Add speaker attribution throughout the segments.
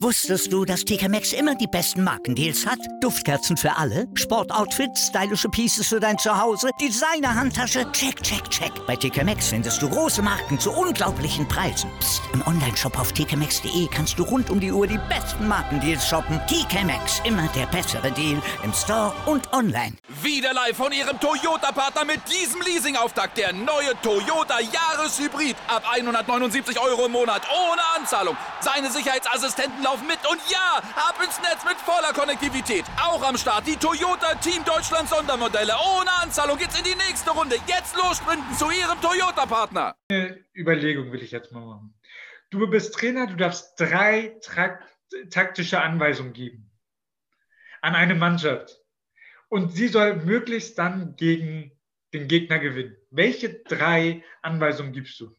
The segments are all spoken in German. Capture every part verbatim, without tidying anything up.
Speaker 1: Wusstest du, dass T K Maxx immer die besten Markendeals hat? Duftkerzen für alle, Sportoutfits, stylische Pieces für dein Zuhause, Designer-Handtasche, check, check, check. Bei T K Maxx findest du große Marken zu unglaublichen Preisen. Psst. Im Onlineshop auf t k maxx punkt d e kannst du rund um die Uhr die besten Markendeals shoppen. T K Maxx, immer der bessere Deal im Store und online.
Speaker 2: Wieder live von Ihrem Toyota-Partner mit diesem Leasing-Auftakt. Der neue Toyota Jahreshybrid. Ab hundertneunundsiebzig Euro im Monat ohne Anzahlung. Seine Sicherheitsassistenten laufen mit und ja, ab ins Netz mit voller Konnektivität. Auch am Start die Toyota Team Deutschland Sondermodelle. Ohne Anzahlung geht's in die nächste Runde. Jetzt los sprinten zu Ihrem Toyota-Partner.
Speaker 3: Eine Überlegung will ich jetzt mal machen. Du bist Trainer, du darfst drei Trakt- taktische Anweisungen geben an eine Mannschaft. Und sie soll möglichst dann gegen den Gegner gewinnen. Welche drei Anweisungen gibst du?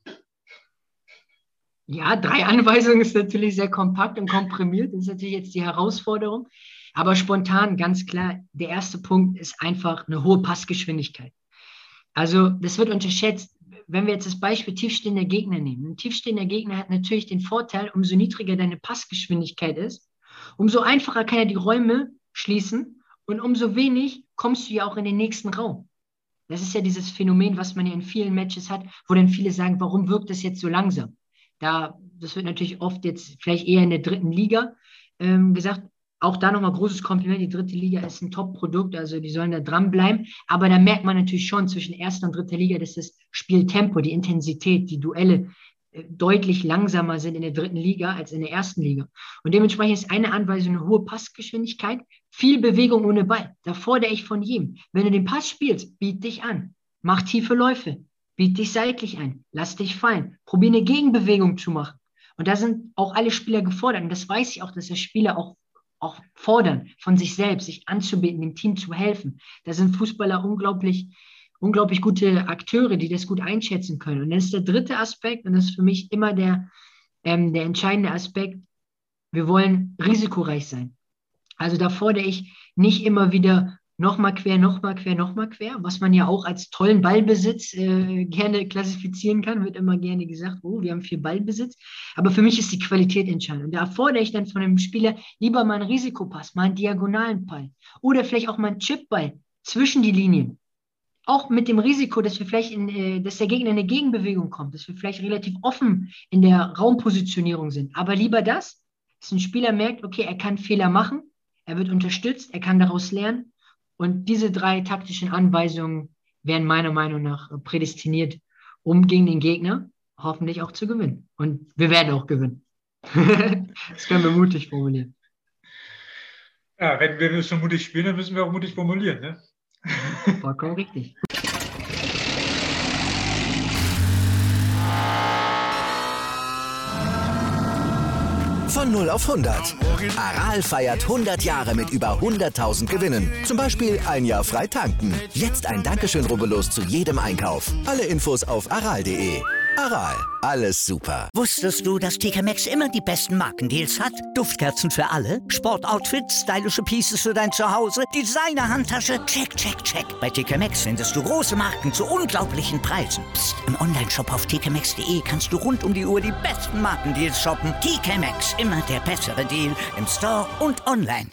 Speaker 4: Ja, drei Anweisungen ist natürlich sehr kompakt und komprimiert. Das ist natürlich jetzt die Herausforderung. Aber spontan, ganz klar, der erste Punkt ist einfach eine hohe Passgeschwindigkeit. Also das wird unterschätzt. Wenn wir jetzt das Beispiel tiefstehender Gegner nehmen. Ein tiefstehender Gegner hat natürlich den Vorteil, umso niedriger deine Passgeschwindigkeit ist, umso einfacher kann er die Räume schließen und umso wenig kommst du ja auch in den nächsten Raum. Das ist ja dieses Phänomen, was man ja in vielen Matches hat, wo dann viele sagen, warum wirkt das jetzt so langsam? Da, das wird natürlich oft jetzt vielleicht eher in der dritten Liga ähm, gesagt. Auch da nochmal großes Kompliment. Die dritte Liga ist ein Top-Produkt, also die sollen da dranbleiben. Aber da merkt man natürlich schon zwischen erster und dritter Liga, dass das Spieltempo, die Intensität, die Duelle äh, deutlich langsamer sind in der dritten Liga als in der ersten Liga. Und dementsprechend ist eine Anweisung eine hohe Passgeschwindigkeit, viel Bewegung ohne Ball. Da fordere ich von jedem. Wenn du den Pass spielst, biet dich an. Mach tiefe Läufe. Biet dich seitlich ein, lass dich fallen, probier eine Gegenbewegung zu machen. Und da sind auch alle Spieler gefordert. Und das weiß ich auch, dass der Spieler auch, auch fordern, von sich selbst, sich anzubieten, dem Team zu helfen. Da sind Fußballer unglaublich, unglaublich gute Akteure, die das gut einschätzen können. Und das ist der dritte Aspekt, und das ist für mich immer der, ähm, der entscheidende Aspekt. Wir wollen risikoreich sein. Also da fordere ich nicht immer wieder nochmal quer, nochmal quer, nochmal quer, was man ja auch als tollen Ballbesitz äh, gerne klassifizieren kann, wird immer gerne gesagt, oh, wir haben viel Ballbesitz, aber für mich ist die Qualität entscheidend. Und da fordere ich dann von einem Spieler lieber mal einen Risikopass, mal einen diagonalen Ball oder vielleicht auch mal einen Chipball zwischen die Linien. Auch mit dem Risiko, dass wir vielleicht in, äh, dass der Gegner in eine Gegenbewegung kommt, dass wir vielleicht relativ offen in der Raumpositionierung sind. Aber lieber das, dass ein Spieler merkt, okay, er kann Fehler machen, er wird unterstützt, er kann daraus lernen. Und diese drei taktischen Anweisungen werden meiner Meinung nach prädestiniert, um gegen den Gegner hoffentlich auch zu gewinnen. Und wir werden auch gewinnen. Das können wir mutig formulieren.
Speaker 3: Ja, wenn wir schon mutig spielen, dann müssen wir auch mutig formulieren, ne?
Speaker 4: Vollkommen richtig.
Speaker 5: Von null auf hundert. Aral feiert hundert Jahre mit über hunderttausend Gewinnen. Zum Beispiel ein Jahr frei tanken. Jetzt ein Dankeschön, rubbellos zu jedem Einkauf. Alle Infos auf aral punkt de. Aral, alles super.
Speaker 1: Wusstest du, dass T K Maxx immer die besten Markendeals hat? Duftkerzen für alle, Sportoutfits, stylische Pieces für dein Zuhause, Designer-Handtasche, check, check, check. Bei T K Maxx findest du große Marken zu unglaublichen Preisen. Psst. Im Onlineshop auf t k maxx punkt de kannst du rund um die Uhr die besten Markendeals shoppen. T K Maxx, immer der bessere Deal im Store und online.